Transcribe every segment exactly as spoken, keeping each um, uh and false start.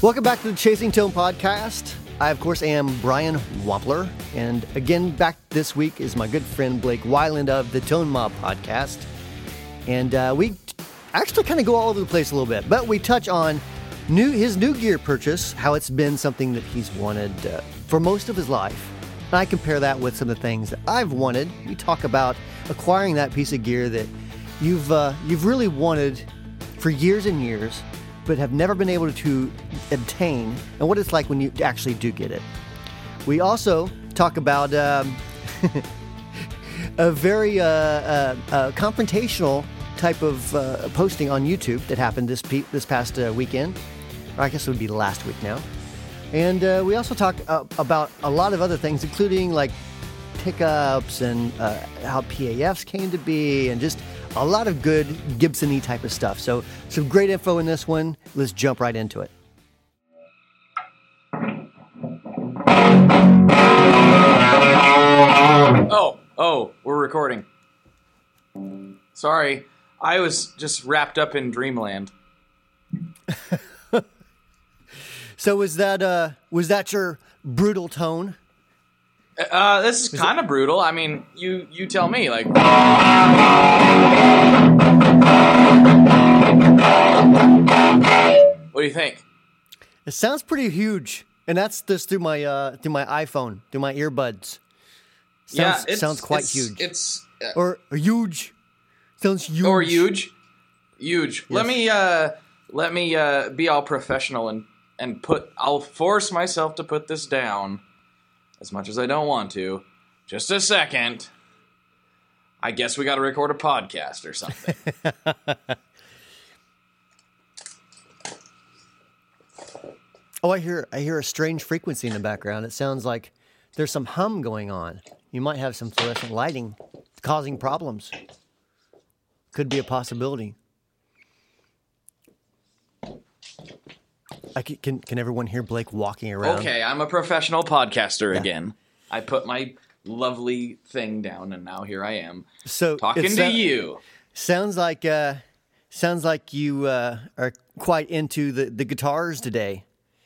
Welcome back to the Chasing Tone podcast. I, of course, am Brian Wampler. And again, back this week is my good friend Blake Wyland of the Tone Mob podcast. And uh, we actually kind of go all over the place a little bit, but we touch on new his new gear purchase, how it's been something that he's wanted uh, for most of his life. And I compare that with some of the things that I've wanted. We talk about acquiring that piece of gear that you've uh, you've really wanted for years and years, but have never been able to obtain, and what it's like when you actually do get it. We also talk about um, a very uh, uh, uh, confrontational type of uh, posting on YouTube that happened this pe- this past uh, weekend, or I guess it would be last week now. And uh, we also talk uh, about a lot of other things, including like pickups and uh, how P A Fs came to be, and just a lot of good Gibson-y type of stuff. So some great info in this one. Let's jump right into it. Oh, oh, we're recording. Sorry, I was just wrapped up in dreamland. So was that uh, was that your brutal tone? Uh, this is kind of brutal. I mean, you you tell me. Like, what do you think? It sounds pretty huge, and that's just through my uh, through my iPhone, through my earbuds. Sounds, yeah, it sounds quite it's, huge. It's uh, or, or huge. Sounds huge. Or huge, huge. Yes. Let me uh, let me uh, be all professional and and put. I'll force myself to put this down. As much as I don't want to. Just a second. I guess we got to record a podcast or something. Oh, I hear I hear a strange frequency in the background. It sounds like there's some hum going on. You might have some fluorescent lighting causing problems. Could be a possibility. I can, can can everyone hear Blake walking around? Okay, I'm a professional podcaster Yeah. again. I put my lovely thing down, and now here I am So talking it's, to uh, you. Sounds like uh, sounds like you uh, are quite into the, the guitars today.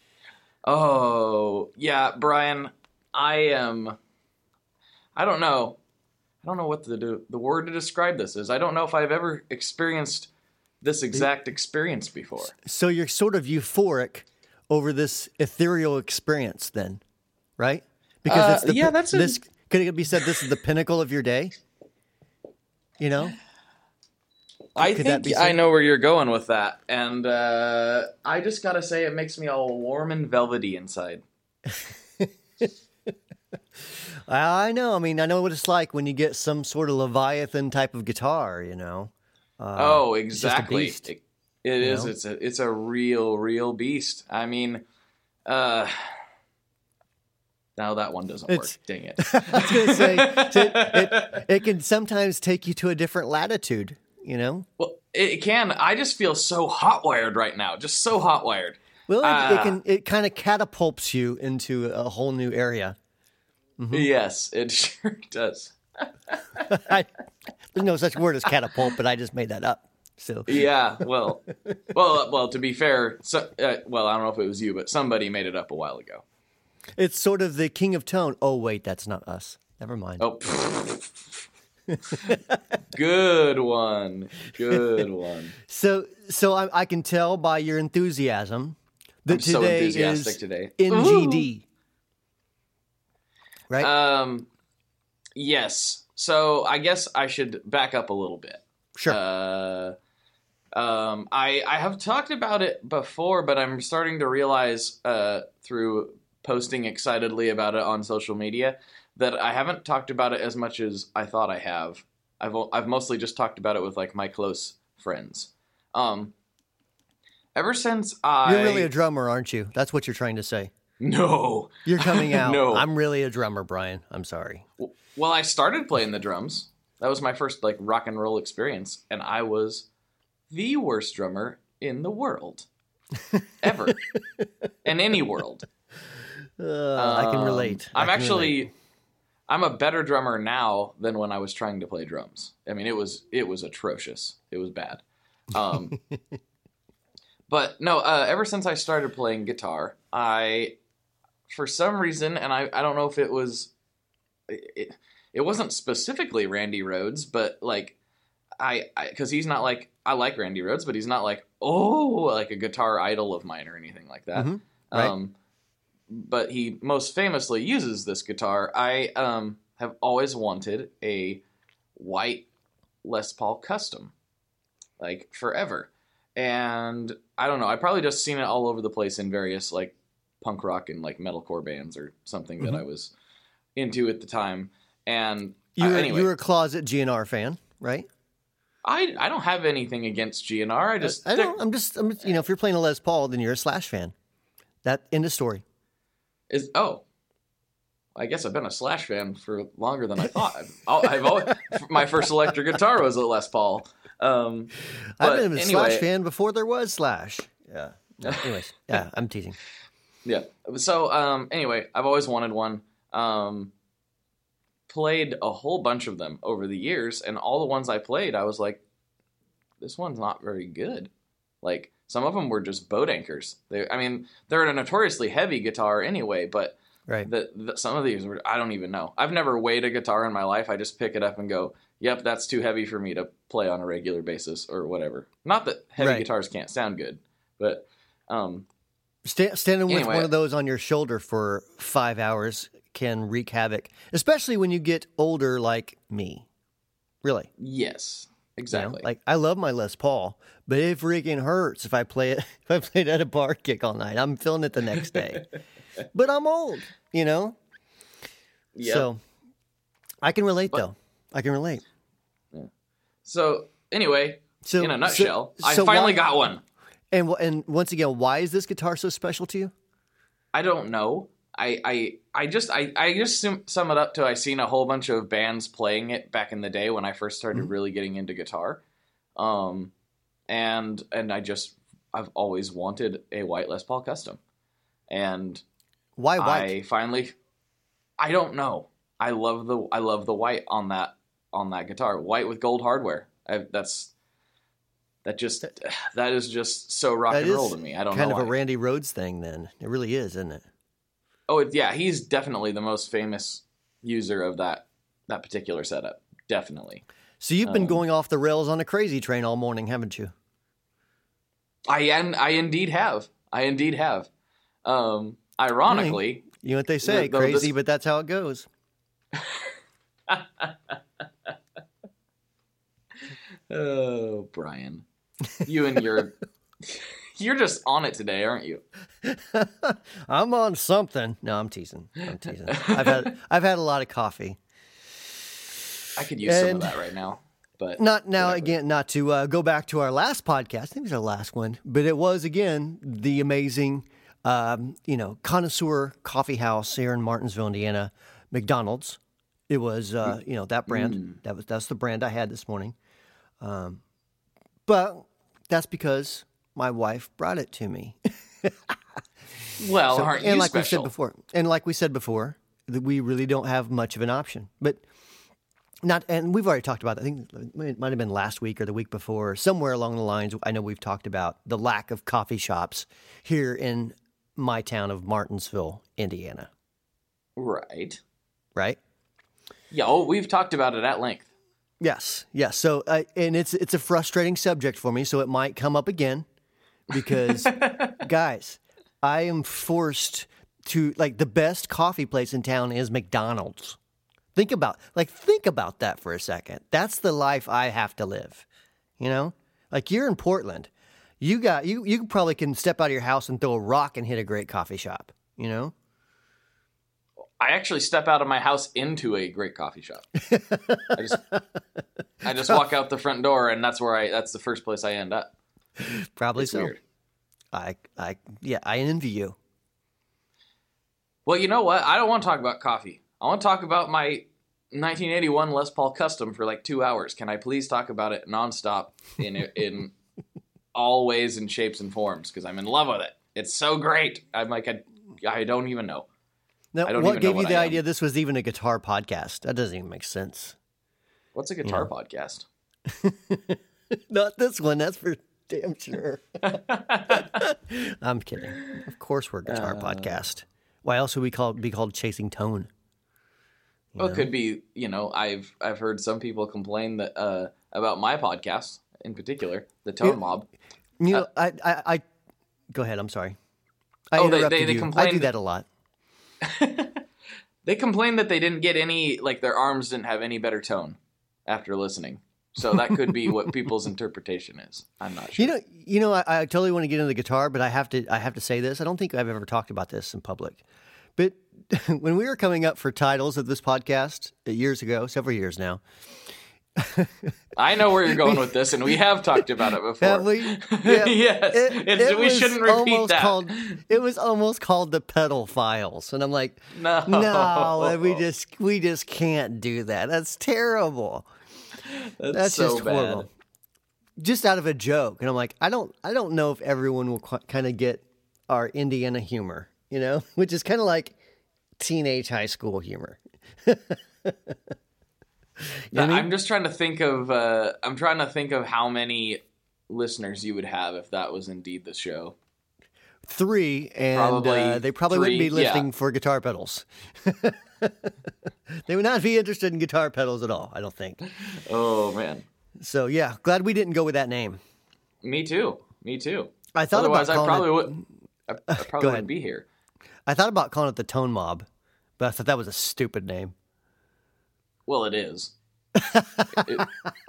Oh, yeah, Brian, I am... I don't know. I don't know what the the word to describe this is. I don't know if I've ever experienced this exact experience before. So you're sort of euphoric over this ethereal experience, then, right? Because Uh, it's the yeah, pi- that's a- this. Could it be said this is the pinnacle of your day? You know, I Could that think be I said? know where you're going with that, and uh, I just gotta say it makes me all warm and velvety inside. I know. I mean, I know what it's like when you get some sort of Leviathan type of guitar. You know. Uh, oh, it's just a exactly. beast, It, it is. know? It's a it's a real, real beast. I mean, uh, now that one doesn't It's- work. Dang it. I was going to say it, it, it can sometimes take you to a different latitude. You know. Well, it can. I just feel so hot wired right now. Just so hot wired. Well, it, it Ah. can. It kind of catapults you into a whole new area. Yes, it sure does. I, there's no such word as catapult, but I just made that up. So Yeah. Well, well, well. To be fair, so, uh, well, I don't know if it was you, but somebody made it up a while ago. it's sort of the king of tone. Oh wait, that's not us. Never mind. Oh. Good one. Good one. So so I, I can tell by your enthusiasm that I'm so today enthusiastic is today. N G D. Right? Um, yes. So I guess I should back up a little bit. sure. Uh, um, I I have talked about it before, but I'm starting to realize uh, through posting excitedly about it on social media that I haven't talked about it as much as I thought I have. I've o- I've mostly just talked about it with like my close friends. Um, ever since I You're really a drummer, aren't you? That's what you're trying to say. no. You're coming out. No. I'm really a drummer, Brian. I'm sorry. Well, I started playing the drums. That was my first like rock and roll experience, and I was the worst drummer in the world ever, in any world. Uh, I can Um, relate. I I'm can actually, relate. I'm a better drummer now than when I was trying to play drums. I mean, it was it was atrocious. It was bad. Um, But no, uh, ever since I started playing guitar, I, for some reason, and I, I don't know if it was, it, it wasn't specifically Randy Rhoads, but like, I, because he's not like, I like Randy Rhoads, but he's not like, oh, like a guitar idol of mine or anything like that. Mm-hmm. Right. Um, but he most famously uses this guitar. I um, have always wanted a white Les Paul Custom, like forever. And I don't know, I probably just seen it all over the place in various like punk rock and like metalcore bands or something mm-hmm. that I was into at the time. And you were, uh, anyway, you were a closet G N R fan, right? I I don't have anything against G N R. I just I don't. I'm just. I'm, you know, if you're playing a Les Paul, then you're a Slash fan. That end of story. Is oh, I guess I've been a Slash fan for longer than I thought. I've, I've always my first electric guitar was a Les Paul. Um, I've been a anyway, Slash fan before there was Slash. Yeah. No, anyways, yeah, I'm teasing. Yeah. So um, anyway, I've always wanted one. Um, played a whole bunch of them over the years, and all the ones I played, I was like, this one's not very good. Like, some of them were just boat anchors. They, I mean, they're a notoriously heavy guitar anyway, but right. the, the, some of these were, I don't even know. I've never weighed a guitar in my life. I just pick it up and go, yep, that's too heavy for me to play on a regular basis or whatever. Not that heavy right. guitars can't sound good, but... Um, St- standing anyway. with one of those on your shoulder for five hours can wreak havoc, especially when you get older like me. Really. Yes, exactly. You know, like, I love my Les Paul, but it freaking hurts if I play it. If I play it at a bar kick all night, I'm feeling it the next day. But I'm old, you know? Yep. So I can relate, but, though. I can relate. Yeah. So anyway, so, in a nutshell, so, so I finally why, got one. And and once again, why is this guitar so special to you? I don't know. I I, I just I, I just sum, sum it up to I seen a whole bunch of bands playing it back in the day when I first started mm-hmm. really getting into guitar, um, and and I just I've always wanted a white Les Paul Custom, and why white? I finally, I don't know. I love the I love the white on that on that guitar, white with gold hardware. I, that's. That just that is just so rock that and roll to me. I don't kind know. Kind of why. a Randy Rhoads thing, then. It really is, isn't it? Oh, it, yeah. He's definitely the most famous user of that that particular setup. Definitely. So you've been um, going off the rails on a crazy train all morning, haven't you? I and I indeed have. I indeed have. Um, ironically, you know what they say, the, the, crazy, this... but that's how it goes. Oh, Brian. You and your... You're just on it today, aren't you? I'm on something. No, I'm teasing. I'm teasing. I've had I've had a lot of coffee. I could use and some of that right now. But not now whatever. Again, not to uh, go back to our last podcast. I think it was our last one, but it was again the amazing, um, you know, connoisseur coffee house here in Martinsville, Indiana, McDonald's. It was, uh, you know, that brand. Mm. That was that's the brand I had this morning. Um, but that's because my wife brought it to me. Well, so, aren't and you like special? we said before, and like we said before, that we really don't have much of an option. But not, and we've already talked about that. I think it might have been last week or the week before, somewhere along the lines. I know we've talked about the lack of coffee shops here in my town of Martinsville, Indiana. Right. Right. Yeah. Oh, we've talked about it at length. Yes, yes. So, uh, and it's it's a frustrating subject for me, so it might come up again because, guys, I am forced to, like, the best coffee place in town is McDonald's. Think about, like, think about that for a second. That's the life I have to live, you know? Like, you're in Portland. You got, you, you probably can step out of your house and throw a rock and hit a great coffee shop, you know? I actually step out of my house into a great coffee shop. I just, I just walk out the front door, and that's where I. That's the first place I end up. Probably it's so. Weird. I, I, yeah, I envy you. Well, you know what? I don't want to talk about coffee. I want to talk about my nineteen eighty-one Les Paul Custom for like two hours. Can I please talk about it nonstop in in all ways and shapes and forms? Because I'm in love with it. It's so great. I'm like, I, I don't even know. Now, what gave you the idea this was even a guitar podcast? That doesn't even make sense. What's a guitar you know? podcast? Not this one. That's for damn sure. I'm kidding. Of course we're a guitar uh, podcast. Why else would we call be called Chasing Tone? You well, know? It could be, you know, I've I've heard some people complain that uh, about my podcast in particular, the Tone it, Mob. You know, uh, I, I, I, go ahead. I'm sorry. I oh, interrupted they, they, they you. complained. I do that a lot. They complained that they didn't get any, like their arms didn't have any better tone after listening. So that could be what people's interpretation is. I'm not sure. You know, you know, I, I totally want to get into the guitar, but I have to, I have to say this. I don't think I've ever talked about this in public. But when we were coming up for titles of this podcast years ago, several years now. I know where you're going with this, and we have talked about it before. Have we? Yeah. Yes. It, it's, it we shouldn't repeat that. Called, it was almost called the Pedal Files, and I'm like, no, no, we just we just can't do that. That's terrible. That's, That's so just horrible. Bad. Just out of a joke, and I'm like, I don't, I don't know if everyone will qu- kind of get our Indiana humor, you know, which is kind of like teenage high school humor. You know I'm I mean? just trying to think of. Uh, I'm trying to think of how many listeners you would have if that was indeed the show. Three, and probably uh, they probably three, wouldn't be listening yeah. for guitar pedals. They would not be interested in guitar pedals at all, I don't think. Oh man! So yeah, glad we didn't go with that name. Me too. Me too. I thought Otherwise, about I probably it, would. I, I probably wouldn't be here. I thought about calling it the Tone Mob, but I thought that was a stupid name. Well, it is. it,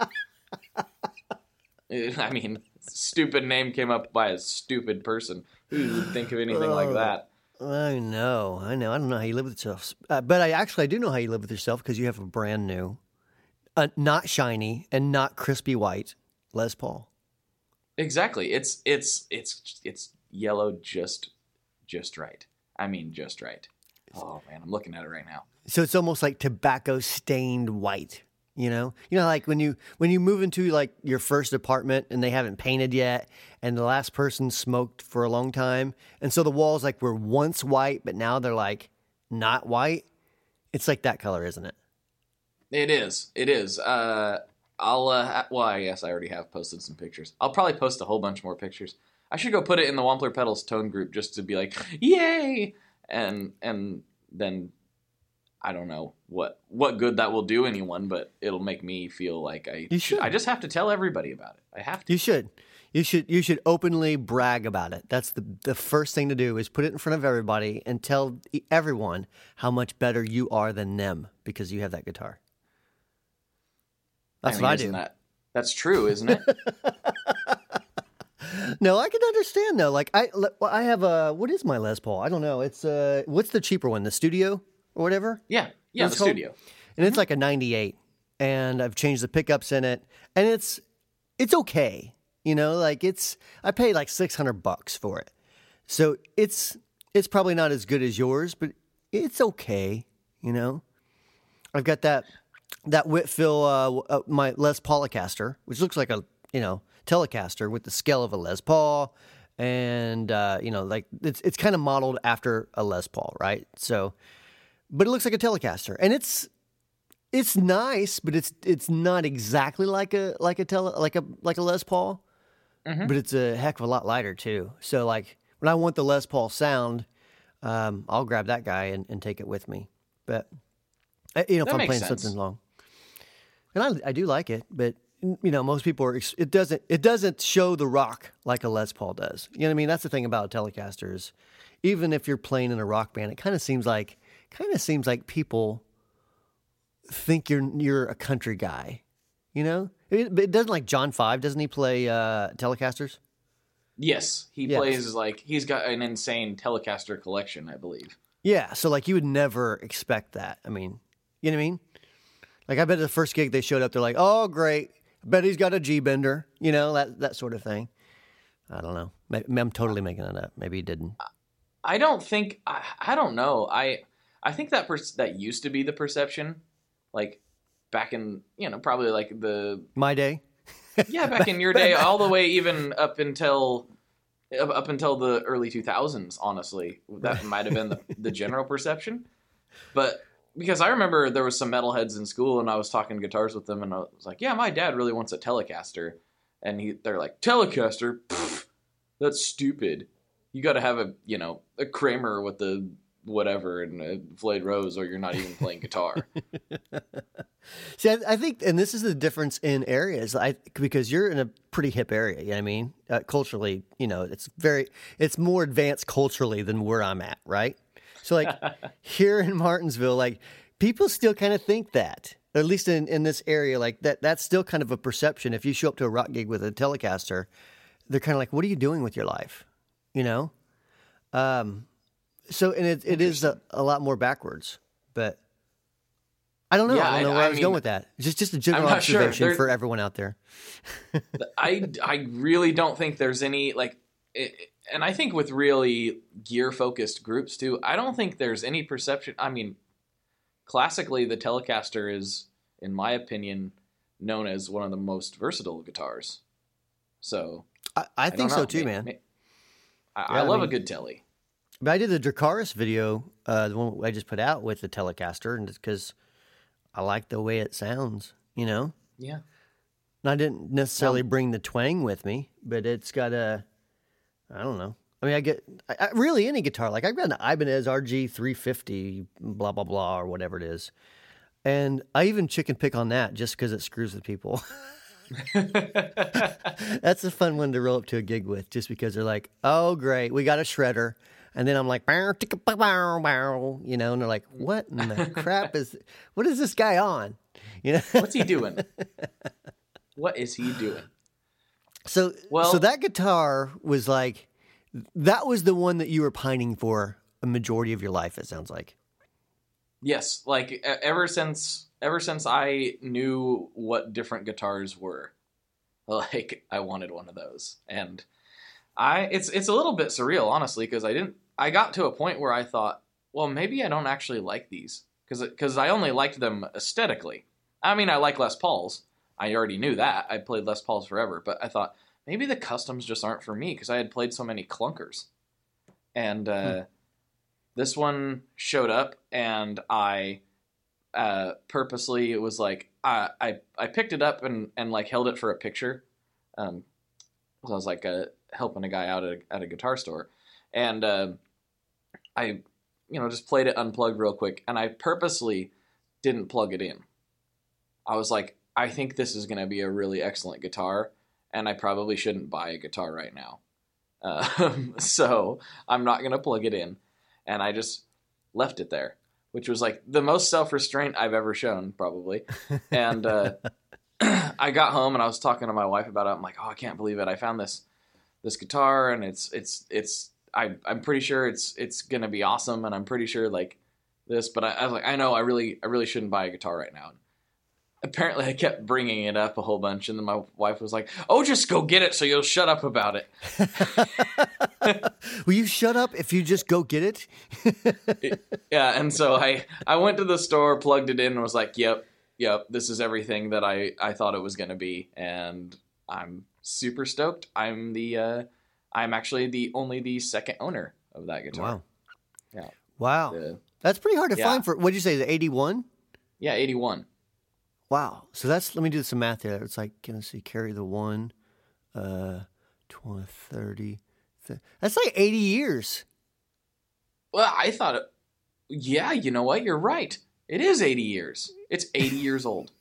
it, I mean, stupid name came up by a stupid person. Who would think of anything uh, like that? I know, I know. I don't know how you live with yourself, uh, but I actually I do know how you live with yourself because you have a brand new, uh, not shiny and not crispy white Les Paul. Exactly. It's it's it's it's yellow just just right. I mean, just right. Oh man, I'm looking at it right now. So it's almost like tobacco stained white. You know, you know, like when you when you move into like your first apartment and they haven't painted yet, and the last person smoked for a long time, and so the walls like were once white, but now they're like not white. It's like that color, isn't it? It is. It is. Uh, I'll. Uh, well, I guess I already have posted some pictures. I'll probably post a whole bunch more pictures. I should go put it in the Wampler Pedals Tone group just to be like, yay, and and then. I don't know what what good that will do anyone, but it'll make me feel like I you should. I just have to tell everybody about it. I have to. You should. You should. You should openly brag about it. That's the the first thing to do is put it in front of everybody and tell everyone how much better you are than them because you have that guitar. That's I mean, what I do. That, that's true, isn't it? No, I can understand though. Like I, I have a what is my Les Paul? I don't know. It's uh, what's the cheaper one? The Studio. Or whatever? Yeah, yeah, the called. Studio. And mm-hmm. it's like a ninety-eight, and I've changed the pickups in it, and it's it's okay, you know, like it's, I paid like six hundred bucks for it, so it's it's probably not as good as yours, but it's okay, you know. I've got that that Whitfield, uh, uh, my Les Paulicaster, which looks like a, you know, Telecaster with the scale of a Les Paul, and, uh, you know, like it's it's kind of modeled after a Les Paul, right? So... But it looks like a Telecaster, and it's it's nice, but it's it's not exactly like a like a tele like a like a Les Paul, mm-hmm. but it's a heck of a lot lighter too. So like when I want the Les Paul sound, um, I'll grab that guy and, and take it with me. But you know, that if I'm playing sense. something long, and I I do like it, but you know, most people are it doesn't it doesn't show the rock like a Les Paul does. You know what I mean? That's the thing about a Telecaster is even if you're playing in a rock band, it kind of seems like. Kind of seems like people think you're you're a country guy, you know. It, it doesn't like John Five, doesn't he play uh, Telecasters? Yes, he yes. plays like he's got an insane Telecaster collection, I believe. Yeah, so like you would never expect that. I mean, you know what I mean? Like I bet the first gig they showed up, they're like, "Oh, great! I bet he's got a G bender," you know, that that sort of thing. I don't know. Maybe, I'm totally making it up. Maybe he didn't. I don't think. I, I don't know. I. I think that per- that used to be the perception, like back in, you know, probably like the... My day? Yeah, back in your day, all the way even up until up until the early two thousands, honestly. That might have been the, the general perception. But because I remember there was some metalheads in school and I was talking guitars with them and I was like, yeah, my dad really wants a Telecaster. and he they're like, Telecaster, pff, that's stupid. You got to have a you know a Kramer with the whatever and a Floyd Rose, or you're not even playing guitar. See, I, I think, and this is the difference in areas. I because you're in a pretty hip area. You know what I mean, uh, culturally, you know, it's very, it's more advanced culturally than where I'm at, right? So, like here in Martinsville, like people still kind of think that, or at least in, in this area, like that. That's still kind of a perception. If you show up to a rock gig with a Telecaster, they're kind of like, "What are you doing with your life?" You know. Um. So, and it it is a, a lot more backwards, but. I don't know. Yeah, I don't know I, where I, I was mean, going with that. Just just a general I'm not sure. observation There- for everyone out there. I, I really don't think there's any like it, and I think with really gear focused groups too, I don't think there's any perception. I mean, classically the Telecaster is, in my opinion, known as one of the most versatile guitars. So I, I I think don't so know. too, May- man. may- I, Yeah, I I love mean- a good Telly. But I did the Dracaris video, uh, the one I just put out with the Telecaster, and it's because I like the way it sounds, you know? Yeah. And I didn't necessarily Well- bring the twang with me, but it's got a, I don't know. I mean, I get, I, I, really any guitar, like I've got an Ibanez R G three fifty, blah, blah, blah, or whatever it is. And I even chicken pick on that just because it screws with people. That's a fun one to roll up to a gig with, just because they're like, "Oh, great, we got a shredder," and then I'm like, "Bow, ticka, bow, bow, bow," you know, and they're like, "What in the crap is? What is this guy on?" You know. What's he doing? What is he doing? So, Well- so that guitar was like, that was the one that you were pining for a majority of your life. It sounds like. Yes, like e- ever since ever since I knew what different guitars were, like I wanted one of those. And I it's it's a little bit surreal, honestly, because I didn't I got to a point where I thought, well, maybe I don't actually like these, because because I only liked them aesthetically. I mean, I like Les Pauls. I already knew that. I played Les Pauls forever, but I thought maybe the customs just aren't for me, because I had played so many clunkers. And uh Hmm. this one showed up, and I uh, purposely it was like I, I I picked it up and, and like held it for a picture. Um, so I was like uh, helping a guy out at a, at a guitar store, and uh, I you know just played it unplugged real quick, and I purposely didn't plug it in. I was like, I think this is going to be a really excellent guitar, and I probably shouldn't buy a guitar right now. Uh, so I'm not going to plug it in. And I just left it there, which was like the most self-restraint I've ever shown, probably. And uh, I got home and I was talking to my wife about it. I'm like, oh, I can't believe it. I found this this guitar, and it's it's it's. I I'm pretty sure it's it's gonna be awesome, and I'm pretty sure like this. But I, I was like, I know I really I really shouldn't buy a guitar right now. Apparently, I kept bringing it up a whole bunch, and then my wife was like, "Oh, just go get it, so you'll shut up about it." Will you shut up if you just go get it? Yeah, and so I I went to the store, plugged it in, and was like, "Yep, yep, this is everything that I I thought it was going to be," and I'm super stoked. I'm the uh, I'm actually the only the second owner of that guitar. Wow. Yeah. Wow. The- That's pretty hard to Yeah. find for, what'd you say, the eighty-one? yeah, eighty-one. Wow. So that's, let me do some math there. It's like, can I see, carry the one, uh, twenty, thirty. th- That's like eighty years. Well, I thought, it, yeah, you know what? You're right. It is eighty years. It's eighty years old.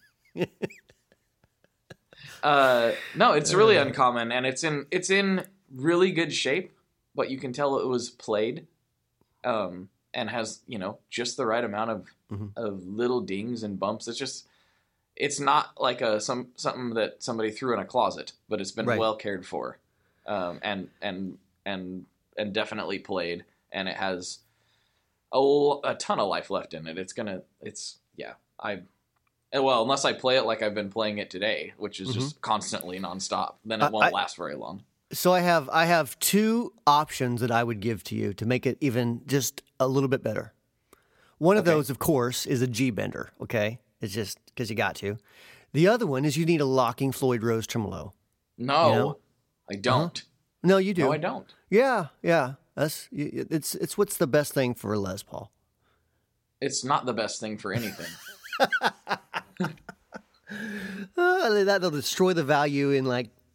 Uh, no, it's really Uh. uncommon, and it's in it's in really good shape, but you can tell it was played, um, and has you know just the right amount of Mhm. of little dings and bumps. It's just it's not like a some something that somebody threw in a closet, but it's been Right. well cared for, um, and and and and definitely played, and it has a, l- a ton of life left in it. It's gonna it's yeah I. Well, unless I play it like I've been playing it today, which is just constantly nonstop, then it Uh, won't I- last very long. So I have, I have two options that I would give to you to make it even just a little bit better. One of Okay. those, of course, is a G bender. Okay. It's just because you got to. The other one is you need a locking Floyd Rose tremolo. No, You know? I don't. No, you do. No, I don't. Yeah, yeah. That's y- it's it's what's the best thing for a Les Paul. It's not the best thing for anything. Uh, that'll destroy the value in like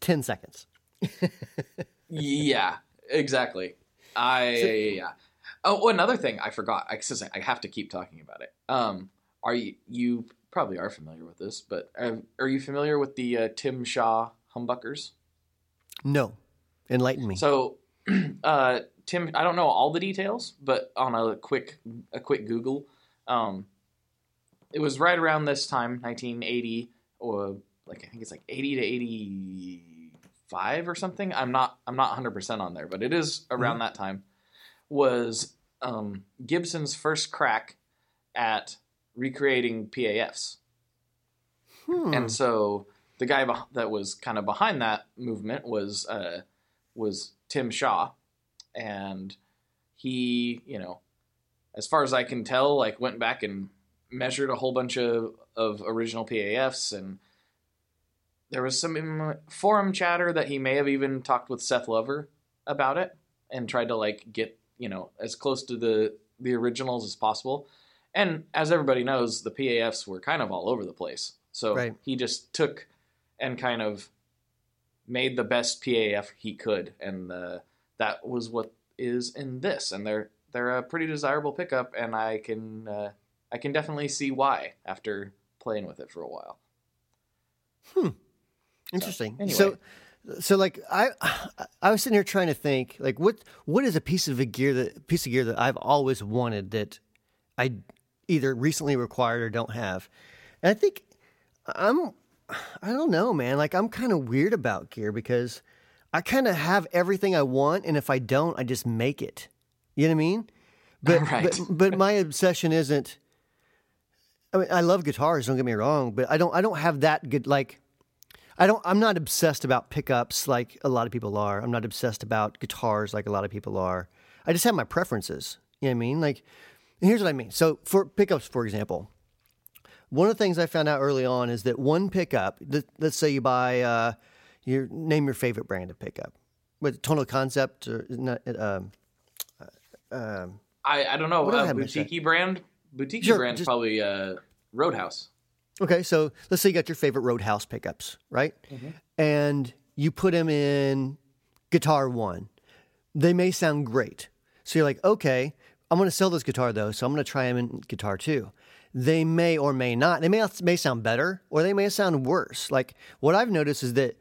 ten seconds. Yeah, exactly. I So- yeah. Oh, another thing I forgot. I, I have to keep talking about it. Um, are you you probably are familiar with this, but are, are you familiar with the uh, Tim Shaw humbuckers? No. Enlighten me. So, uh, Tim, I don't know all the details, but on a quick a quick Google, um, it was right around this time, nineteen eighty, or like I think it's like eighty to eighty-five or something. I'm not I'm not one hundred percent on there, but it is around Mhm. that time. Was um, Gibson's first crack at recreating P A Fs. Hmm. And so the guy beh- that was kind of behind that movement was uh, was Tim Shaw, and he, you know, as far as I can tell, like went back and measured a whole bunch of, of original P A Fs, and there was some forum chatter that he may have even talked with Seth Lover about it and tried to like get, you know, as close to the the originals as possible. And as everybody knows, the P A Fs were kind of all over the place. So Right. he just took and kind of made the best P A F he could, and uh, that was what is in this. And they're they're a pretty desirable pickup, and I can uh, I can definitely see why after playing with it for a while. Interesting. anyway. So, so like I, I was sitting here trying to think, like what what is a piece of a gear that piece of gear that I've always wanted that I either recently required or don't have, and I think I'm, I don't know, man. Like I'm kind of weird about gear because I kind of have everything I want, and if I don't, I just make it. You know what I mean? But Right. but but my obsession isn't. I mean, I love guitars. Don't get me wrong, but I don't. I don't have that good. Like, I don't. I'm not obsessed about pickups like a lot of people are. I'm not obsessed about guitars like a lot of people are. I just have my preferences. You know what I mean? Like, and here's what I mean. So for pickups, for example, one of the things I found out early on is that one pickup. Th- let's say you buy. Uh, your name your favorite brand of pickup. With Tonal Concept or not? Um, um, I, I don't know. What do I Uh, have myself? boutique brand? Boutique Sure, brand's just- probably uh, Roadhouse. Okay, so let's say you got your favorite Roadhouse pickups, right? And you put them in guitar one. They may sound great. So you're like, okay, I'm going to sell this guitar though, so I'm going to try them in guitar two. They may or may not. They may may sound better or they may sound worse. Like what I've noticed is that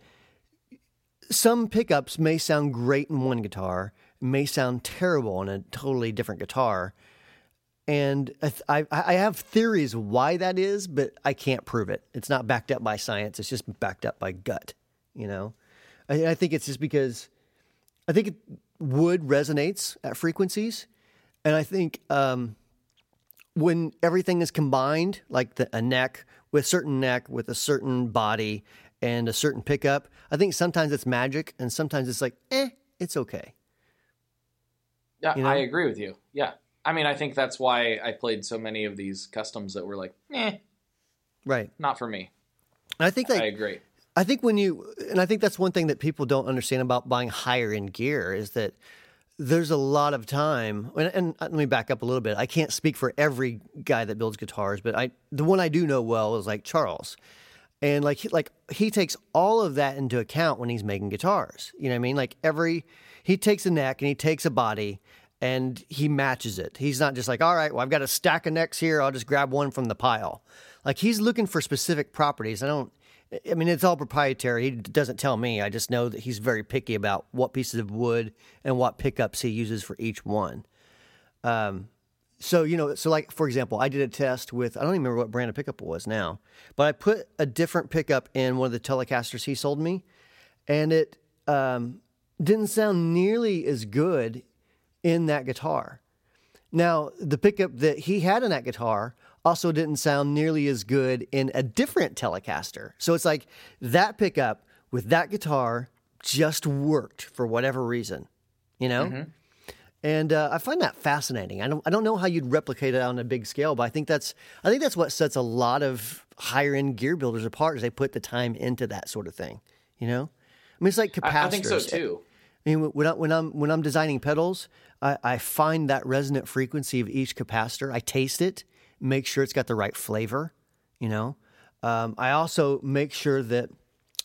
some pickups may sound great in one guitar, may sound terrible in a totally different guitar. And I, I have theories why that is, but I can't prove it. It's not backed up by science. It's just backed up by gut, you know? I, I think it's just because I think it, wood resonates at frequencies. And I think um, when everything is combined, like the, a neck with certain neck with a certain body and a certain pickup, I think sometimes it's magic and sometimes it's like, eh, it's okay. Yeah, You know? I agree with you. Yeah. I mean, I think that's why I played so many of these customs that were like, eh, Right. not for me. And I think like, I agree. I think when you, and I think that's one thing that people don't understand about buying higher end gear is that there's a lot of time. And, and let me back up a little bit. I can't speak for every guy that builds guitars, but I, the one I do know well is like Charles, and like he, like he takes all of that into account when he's making guitars. You know what I mean? Like every, he takes a neck and he takes a body and he matches it. He's not just like, all right, well, I've got a stack of necks here. I'll just grab one from the pile. Like he's looking for specific properties. I don't, I mean, it's all proprietary. He doesn't tell me. I just know that he's very picky about what pieces of wood and what pickups he uses for each one. Um, so, you know, so like, for example, I did a test with, I don't even remember what brand of pickup it was now, but I put a different pickup in one of the Telecasters he sold me, and it um, didn't sound nearly as good in that guitar. Now, the pickup that he had in that guitar also didn't sound nearly as good in a different Telecaster. So it's like that pickup with that guitar just worked for whatever reason, you know? Mm-hmm. And uh, I find that fascinating. I don't, I don't know how you'd replicate it on a big scale, but I think that's, I think that's what sets a lot of higher end gear builders apart is they put the time into that sort of thing, you know? I mean, it's like capacitors. I, I think so too. I mean, when, I, when I'm when I'm designing pedals, I, I find that resonant frequency of each capacitor. I taste it, make sure it's got the right flavor. You know, um, I also make sure that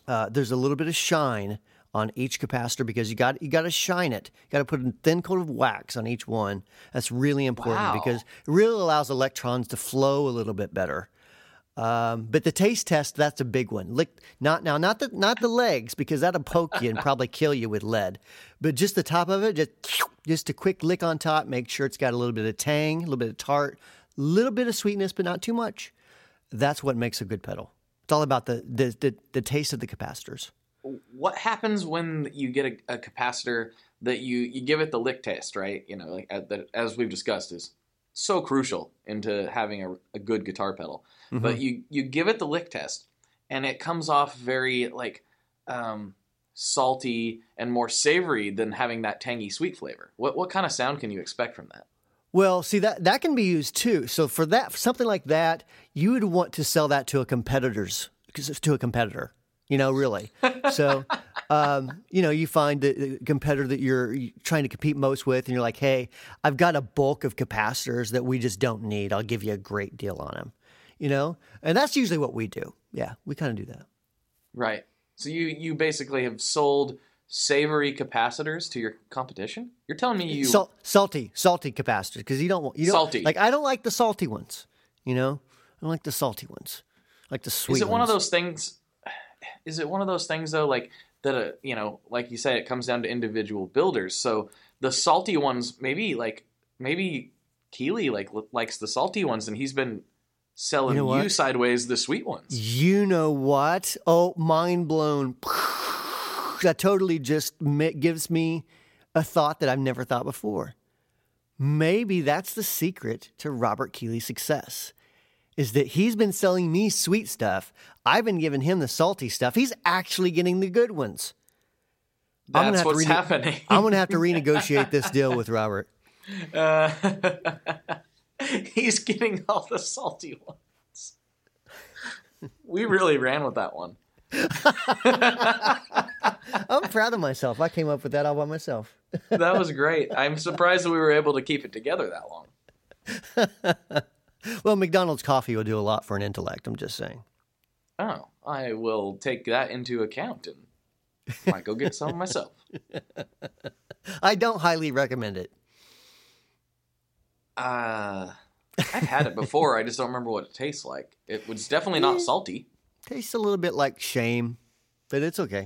uh, there's a little bit of shine on each capacitor because you got you got to shine it. You got to put a thin coat of wax on each one. That's really important Wow. because it really allows electrons to flow a little bit better. Um, but the taste test, that's a big one. Lick, not now, not the not the legs because that'll poke you and probably kill you with lead. But just the top of it, just just a quick lick on top. Make sure it's got a little bit of tang, a little bit of tart, a little bit of sweetness, but not too much. That's what makes a good pedal. It's all about the the the, the taste of the capacitors. What happens when you get a, a capacitor that you, you give it the lick test, right? You know, like uh, that, as we've discussed, is so crucial into having a, a good guitar pedal. Mm-hmm. But you, you give it the lick test, and it comes off very like um, salty and more savory than having that tangy sweet flavor. What what kind of sound can you expect from that? Well, see, that that can be used too. So for that, for something like that, you would want to sell that to a competitor's to a competitor. You know, really. So, um, you know, you find the, the competitor that you're trying to compete most with, and you're like, hey, I've got a bulk of capacitors that we just don't need. I'll give you a great deal on them. You know, and that's usually what we do. Yeah, we kind of do that. Right. So you you basically have sold savory capacitors to your competition? You're telling me you Sal- salty, salty capacitors because you don't want you don't salty. Like I don't like the salty ones. You know, I don't like the salty ones. I like the sweet. Is it ones. one of those things? Is it one of those things though, like that? Uh, you know, like you say, it comes down to individual builders. So the salty ones, maybe like maybe Keeley like likes the salty ones, and he's been selling you, know you sideways the sweet ones. You know what? Oh, mind blown. That totally just gives me a thought that I've never thought before. Maybe that's the secret to Robert Keeley's success, is that he's been selling me sweet stuff. I've been giving him the salty stuff. He's actually getting the good ones. That's what's rene- happening. I'm going to have to renegotiate this deal with Robert. Uh, he's getting all the salty ones. We really ran with that one. I'm proud of myself. I came up with that all by myself. That was great. I'm surprised that we were able to keep it together that long. Well, McDonald's coffee will do a lot for an intellect. I'm just saying. Oh, I will take that into account and might go get some myself. I don't highly recommend it. Uh, I've had it before. I just don't remember what it tastes like. It was definitely not salty. Tastes a little bit like shame, but it's okay.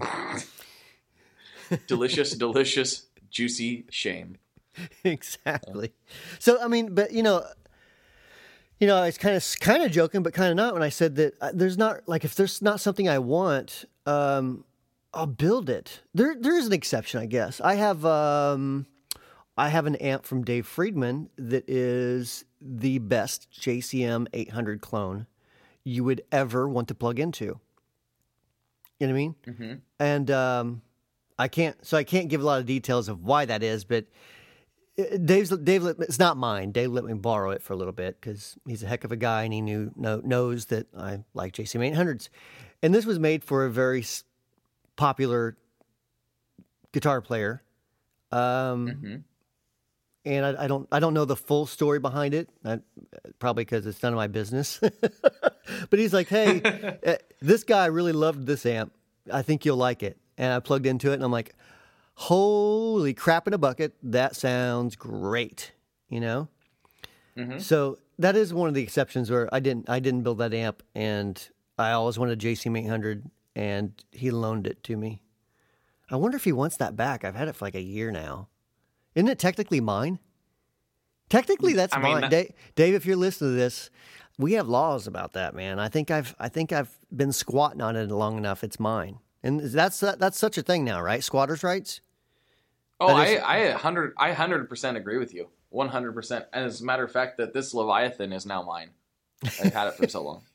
Delicious, delicious, juicy shame. Exactly. So, I mean, but you know, you know, it's kind of kind of joking, but kind of not when I said that uh, there's not like if there's not something I want, um, I'll build it. There, there is an exception, I guess. I have, um, I have an amp from Dave Friedman that is the best J C M eight hundred clone you would ever want to plug into. You know what I mean? Mm-hmm. And um, I can't, so I can't give a lot of details of why that is, but Dave's, Dave, let, it's not mine. Dave let me borrow it for a little bit because he's a heck of a guy and he knew know, knows that I like J C M eight hundreds. And this was made for a very popular guitar player. Um, mm-hmm. And I, I don't, I don't know the full story behind it. I, probably because it's none of my business. But he's like, "Hey, uh, this guy really loved this amp. I think you'll like it." And I plugged into it, and I'm like, "Holy crap in a bucket! That sounds great." You know. Mm-hmm. So that is one of the exceptions where I didn't, I didn't build that amp, and I always wanted a J C M eight hundred, and he loaned it to me. I wonder if he wants that back. I've had it for like a year now. Isn't it technically mine? Technically, that's I mean, mine. That... Dave, Dave, if you're listening to this, we have laws about that, man. I think I've, I think I've been squatting on it long enough. It's mine, and that's that's such a thing now, right? Squatters' rights. Oh, is... I, I hundred, I hundred percent agree with you, one hundred percent. And as a matter of fact, that this Leviathan is now mine. I've had it for so long.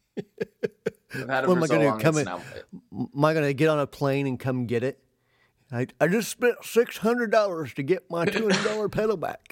I've had it well, for so long. Come in, now... Am I going to get on a plane and come get it? I, I just spent six hundred dollars to get my two hundred dollars pedal back.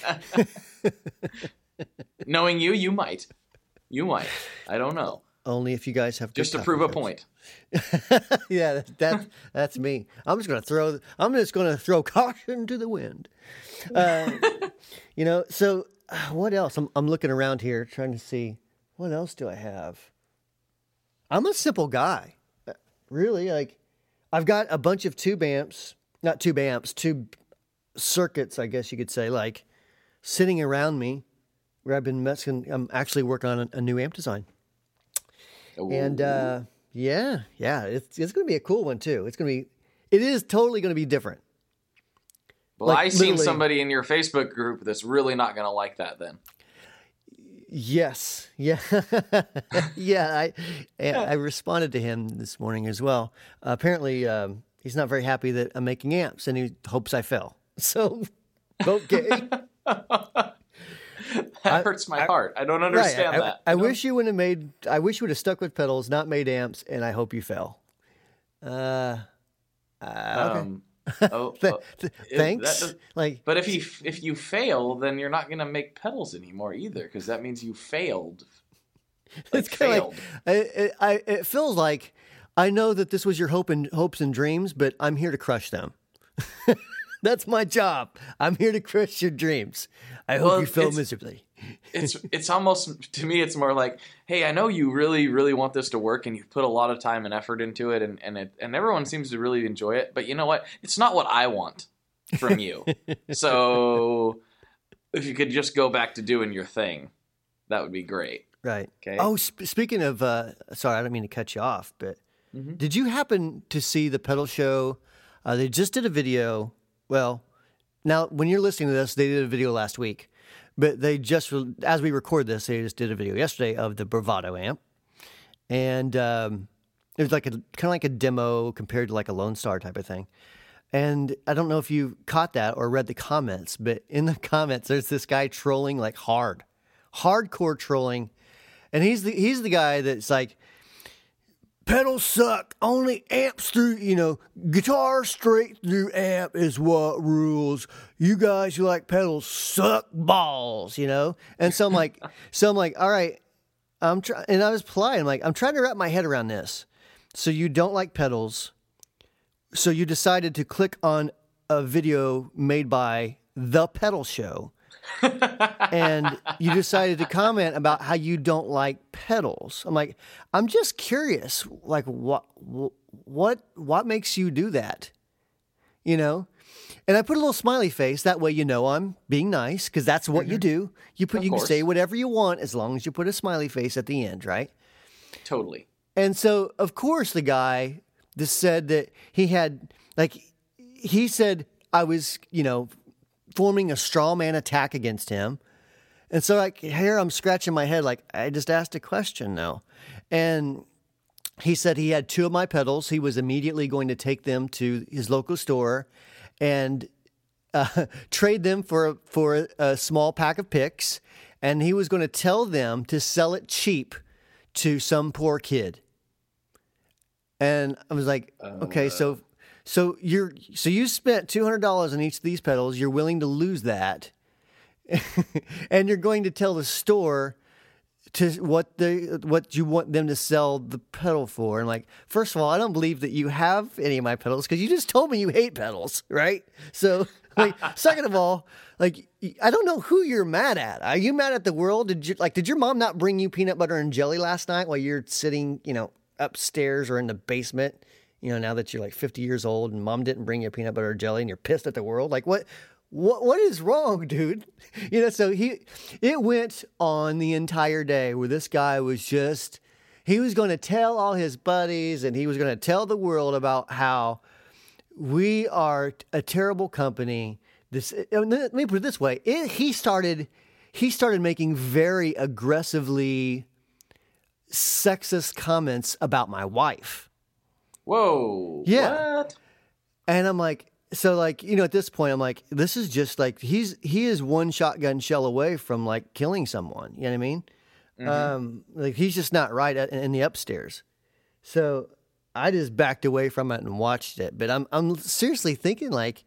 Knowing you, you might. You might. I don't know. Only if you guys have just to prove a point. Yeah, that's that's me. I'm just gonna throw. I'm just gonna throw caution to the wind. Uh, you know. So uh, what else? I'm I'm looking around here trying to see what else do I have. I'm a simple guy. really. Like, I've got a bunch of tube amps, not tube amps, tube circuits, I guess you could say, like, sitting around me where I've been messing. I'm actually working on a, a new amp design. Ooh. And, uh, yeah, yeah, it's, it's going to be a cool one, too. It's going to be, it is totally going to be different. Well, like, I seen somebody in your Facebook group that's really not going to like that then. Yes. Yeah. yeah. I I responded to him this morning as well. Uh, apparently, um, he's not very happy that I'm making amps, and he hopes I fail. So, okay. that I, hurts my I, heart. I don't understand right, that. I, I, I no. wish you would have made. I wish you would have stuck with pedals, not made amps, and I hope you fail. Uh, uh okay. Um, Oh, Th- oh th- thanks. Does, like, but if you if you fail, then you're not gonna make pedals anymore either, because that means you failed. Like, it's kind of like it, I, it feels like I know that this was your hope and hopes and dreams, but I'm here to crush them. That's my job. I'm here to crush your dreams. I hope well, you fail miserably. it's it's almost, to me, it's more like, hey, I know you really, really want this to work, and you've put a lot of time and effort into it, and and it, and everyone seems to really enjoy it. But you know what? It's not what I want from you. So if you could just go back to doing your thing, that would be great. Right. Okay. Oh, sp- speaking of, uh, sorry, I don't mean to cut you off, but mm-hmm. did you happen to see the pedal show? Uh, they just did a video. Well, now when you're listening to this, they did a video last week, but they just, as we record this, they just did a video yesterday of the Bravado amp. And um, it was like a kind of like a demo compared to like a Lone Star type of thing. And I don't know if you caught that or read the comments, but in the comments, there's this guy trolling like hard, hardcore trolling. And he's the, he's the guy that's like, pedals suck. Only amps through, you know, guitar straight through amp is what rules. You guys who like pedals suck balls, you know? And so I'm like, so I'm like, all right, I'm trying, and I was polite. I'm like, I'm trying to wrap my head around this. So you don't like pedals. So you decided to click on a video made by The Pedal Show. And you decided to comment about how you don't like pedals. I'm like, I'm just curious, like what, what, what makes you do that? You know? And I put a little smiley face. That way, you know, I'm being nice, because that's what mm-hmm. you do. You put, of you course. Can say whatever you want as long as you put a smiley face at the end, right? Totally. And so, of course, the guy just said that he had, like, he said I was, you know, forming a straw man attack against him. And so like here I'm scratching my head like I just asked a question now. And he said he had two of my pedals. He was immediately going to take them to his local store and uh, trade them for for a small pack of picks, and he was going to tell them to sell it cheap to some poor kid. And I was like, oh, okay, uh... so So you're so you spent two hundred dollars on each of these pedals. You're willing to lose that, and you're going to tell the store to what they what you want them to sell the pedal for. And like, first of all, I don't believe that you have any of my pedals because you just told me you hate pedals, right? So, like, second of all, like, I don't know who you're mad at. Are you mad at the world? Did you like? Did your mom not bring you peanut butter and jelly last night while you're sitting, you know, upstairs or in the basement? You know, now that you're like fifty years old and mom didn't bring you peanut butter or jelly and you're pissed at the world. Like, what, what, what is wrong, dude? You know, so he, it went on the entire day where this guy was just, he was going to tell all his buddies and he was going to tell the world about how we are a terrible company. This, let me put it this way. It, he started, he started making very aggressively sexist comments about my wife. Whoa. Yeah. What? And I'm like, so like, you know, at this point, I'm like, this is just like, he's, he is one shotgun shell away from like killing someone. You know what I mean? Mm-hmm. Um, like he's just not right at, in the upstairs. So I just backed away from it and watched it. But I'm, I'm seriously thinking like,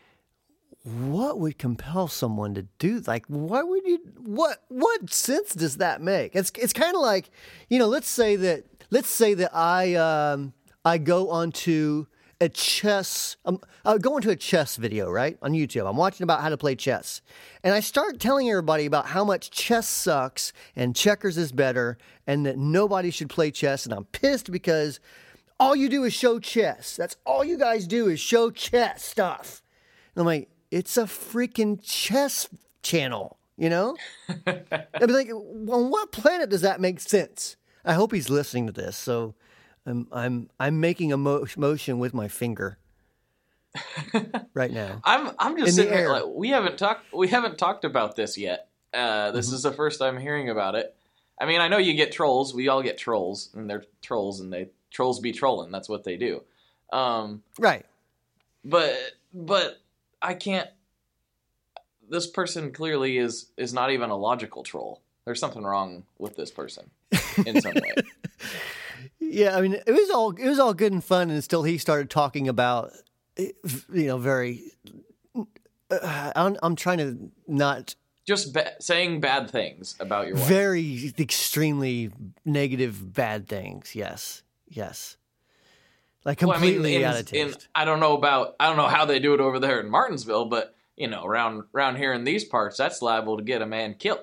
what would compel someone to do? Like, why would you, what, what sense does that make? It's, it's kind of like, you know, let's say that, let's say that I, um, I go onto a chess, um, I go into a chess video, right, on YouTube. I'm watching about how to play chess. And I start telling everybody about how much chess sucks and checkers is better and that nobody should play chess. And I'm pissed because all you do is show chess. That's all you guys do is show chess stuff. And I'm like, it's a freaking chess channel, you know? I'd be like, on what planet does that make sense? I hope he's listening to this. So I'm I'm I'm making a mo- motion with my finger right now. I'm I'm just In sitting the here air. like we haven't talked we haven't talked about this yet. Uh, this Mm-hmm. is the first time hearing about it. I mean, I know you get trolls. We all get trolls, and they're trolls, and they trolls be trolling. That's what they do. Um, Right. but but I can't. This person clearly is is not even a logical troll. There's something wrong with this person in some way. Yeah, I mean, it was all it was all good and fun until he started talking about, you know, very. Uh, I'm I'm trying to not Just ba- saying bad things about your wife. very extremely negative bad things. Yes, yes, like Well, I mean, completely in, out of in, taste. I don't know about I don't know how they do it over there in Martinsville, but you know, around around here in these parts, that's liable to get a man killed.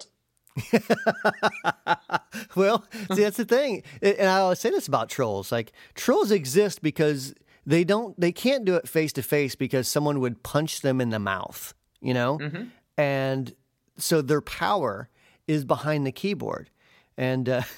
Well, see, that's the thing, and I always say this about trolls. Like trolls exist because they don't, they can't do it face to face because someone would punch them in the mouth, you know, Mm-hmm. and so their power is behind the keyboard, and uh,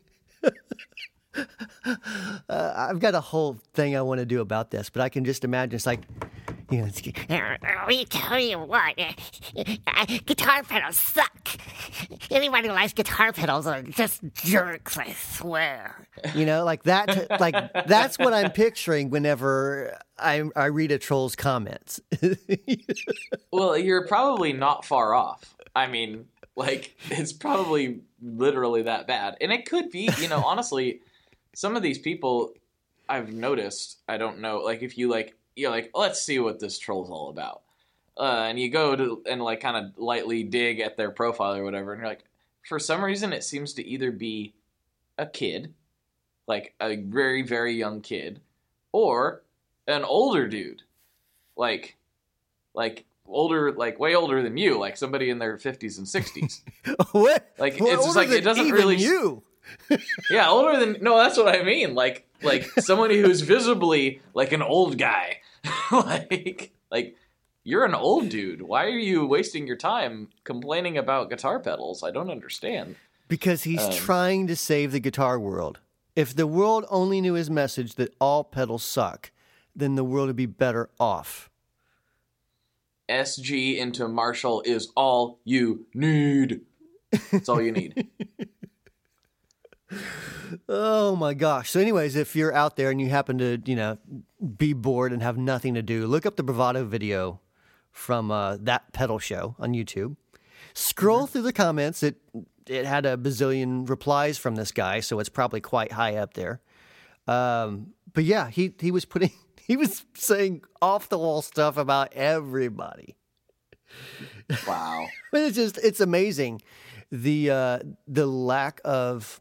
uh, I've got a whole thing I want to do about this, but I can just imagine it's like. You know, it's, Let me tell you what, uh, guitar pedals suck. Anyone who likes guitar pedals are just jerks, I swear. you know, like that. Like that's what I'm picturing whenever I I read a troll's comments. Well, you're probably not far off. I mean, like it's probably literally that bad, and it could be. You know, honestly, some of these people I've noticed. I don't know, like if you like. You're like, let's see what this troll's all about. Uh, and you go to and like kind of lightly dig at their profile or whatever, and you're like, for some reason, it seems to either be a kid, like a very, very young kid, or an older dude, like, like older, like way older than you, like somebody in their fifties and sixties. What? Like, Well, it's just older like, it than doesn't even really- you. Yeah, older than no, that's what I mean. Like, like somebody who's visibly like an old guy. like, like you're an old dude. Why are you wasting your time complaining about guitar pedals? I don't understand. Because he's Um, trying to save the guitar world. If the world only knew his message that all pedals suck, then the world would be better off. S G into Marshall is all you need. That's all you need. Oh my gosh. So anyways, if you're out there and you happen to, you know, be bored and have nothing to do, look up the Bravado video from uh, that pedal show on YouTube. Scroll through the comments. It it had a bazillion replies from this guy, so it's probably quite high up there. Um, but yeah, he he was putting he was saying off the wall stuff about everybody. Wow. But it's just it's amazing the uh, the lack of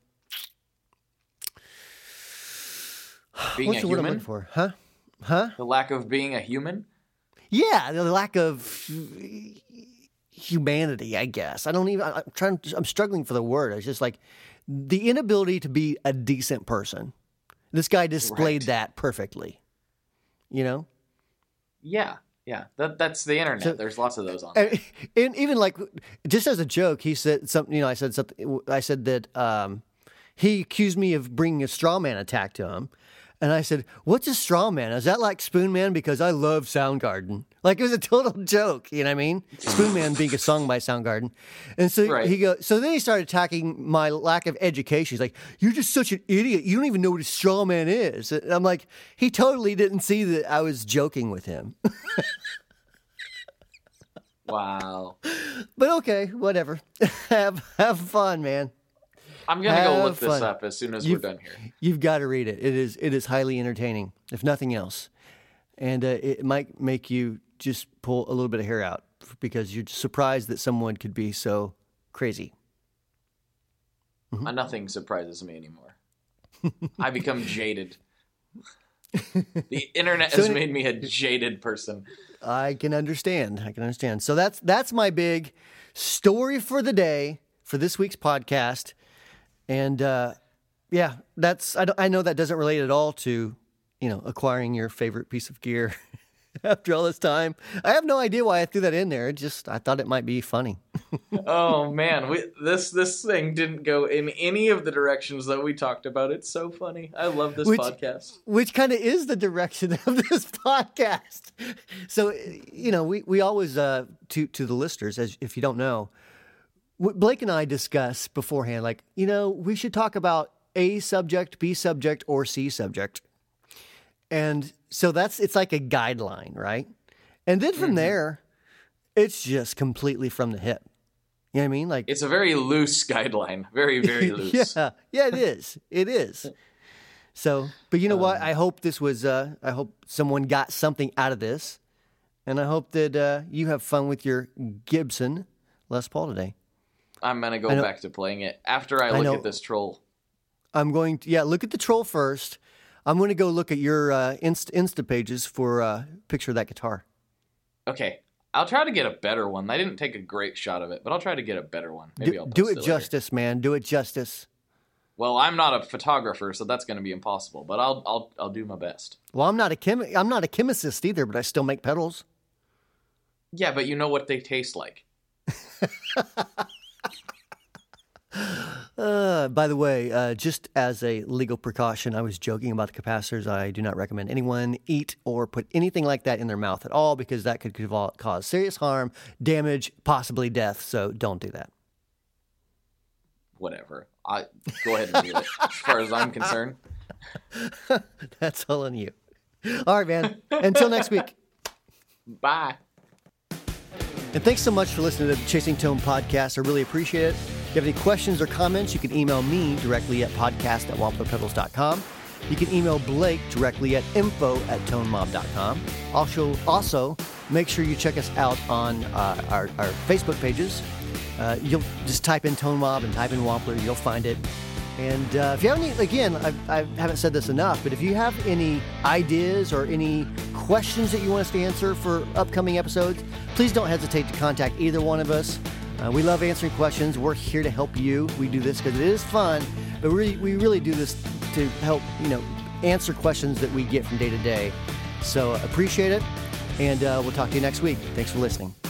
Being what's a the word I'm human? looking for? Huh? Huh? The lack of being a human? Yeah, the lack of humanity, I guess. I don't even. I'm trying. I'm struggling for the word. It's just like the inability to be a decent person. This guy displayed Right. that perfectly. You know, Yeah. Yeah. That that's the internet. So- There's lots of those on there. and, and even like just as a joke, he said something. You know, I said something. I said that um, he accused me of bringing a straw man attack to him. And I said, what's a straw man? Is that like Spoon Man? Because I love Soundgarden. Like, it was a total joke, you know what I mean? Spoon Man being a song by Soundgarden. And so Right. he goes, so then he started attacking my lack of education. He's like, you're just such an idiot. You don't even know what a straw man is. And I'm like, he totally didn't see that I was joking with him. Wow. But okay, whatever. have have fun, man. I'm gonna go Have look this fun. up as soon as You've- we're done here. You've got to read it. It is it is highly entertaining, if nothing else, and uh, it might make you just pull a little bit of hair out because you're surprised that someone could be so crazy. Uh, Nothing surprises me anymore. I become jaded. The internet So has any- made me a jaded person. I can understand. I can understand. So that's that's my big story for the day for this week's podcast, and uh, yeah, that's I, don't, I know that doesn't relate at all to you know, acquiring your favorite piece of gear after all this time. I have no idea why I threw that in there. It just, I thought it might be funny. Oh man, we, this this thing didn't go in any of the directions that we talked about. It's so funny. I love this which, podcast. Which kind of is the direction of this podcast. So, you know, we, we always, uh, to, to the listeners, as if you don't know, what Blake and I discuss beforehand, like, you know, we should talk about A subject, B subject, or C subject. And so that's, it's like a guideline, right? And then from mm-hmm. there, it's just completely from the hip. You know what I mean? Like, it's a very loose guideline. Very, very loose. yeah, yeah, it is. It is. So, but you know um, what? I hope this was, uh, I hope someone got something out of this. And I hope that uh, you have fun with your Gibson Les Paul today. I'm going to go back to playing it after I look I at this troll. I'm going to, yeah, look at the troll first. I'm going to go look at your uh, Insta, Insta pages for a uh, picture of that guitar. Okay. I'll try to get a better one. I didn't take a great shot of it, but I'll try to get a better one. Maybe do, I'll post do it, it justice, man. Do it justice. Well, I'm not a photographer, so that's going to be impossible. But I'll I'll I'll do my best. Well, I'm not a chem I'm not a chemist either, but I still make pedals. Yeah, but you know what they taste like. Uh, by the way, uh, just as a legal precaution, I was joking about the capacitors. I do not recommend anyone eat or put anything like that in their mouth at all because that could cause serious harm, damage, possibly death. So don't do that. Whatever. I go ahead and do it. As far as I'm concerned. That's all on you. All right, man. Until next week. Bye. And thanks so much for listening to the Chasing Tone podcast. I really appreciate it. If you have any questions or comments, you can email me directly at podcast at wampler pedals dot com. You can email Blake directly at info at tone mob dot com. Also, also make sure you check us out on uh, our, our Facebook pages. Uh, you'll just type in Tone Mob and type in Wampler. You'll find it. And uh, if you have any, again, I, I haven't said this enough, but if you have any ideas or any questions that you want us to answer for upcoming episodes, please don't hesitate to contact either one of us. Uh, we love answering questions. We're here to help you. We do this because it is fun, but we we really do this to help, you know, answer questions that we get from day to day. So appreciate it, and uh, we'll talk to you next week. Thanks for listening.